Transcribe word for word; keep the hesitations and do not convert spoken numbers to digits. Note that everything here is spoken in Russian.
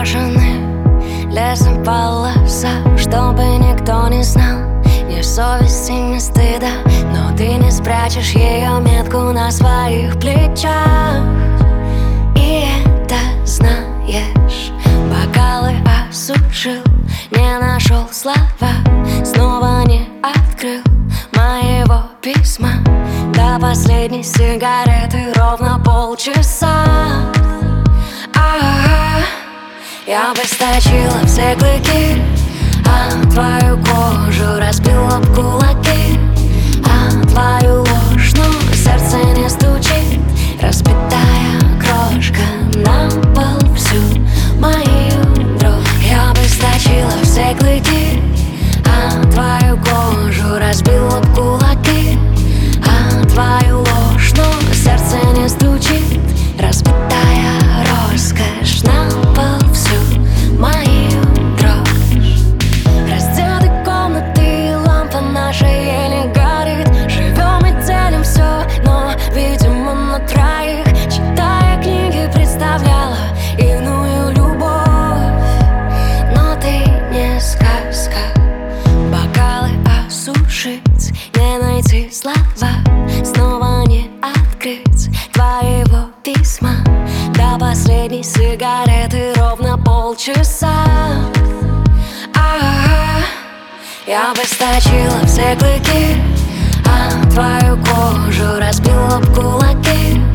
Крашены лесом полоса, чтобы никто не знал ни совести, ни стыда. Но ты не спрячешь ее метку на своих плечах, и это знаешь. Бокалы осушил, не нашел слова, снова не открыл моего письма. До последней сигареты ровно полчаса. А-а-а. Я бы сточила все клыки, а твою кожу разбила об кулаки, а твою ложь, но сердце не стучит. Разбитая крошка на пол всю мою дрожь. Я бы сточила все клыки, а твою кожу разбила об кулаки, а твою ложь, но сердце не стучит. Разбитая роскошь на пол всю мою дрожь. Раздеты комнаты, лампа наша еле горит. Живем и делим все, но, видимо, на троих. Читая книги, представляла иную любовь, но ты не сказка. Бокалы осушить, не найти слова, снова не открыть твоего письма. До последней сигареты ровно полчаса. А-а-а. Я бы сточила все клыки, а твою кожу разбила об кулаки,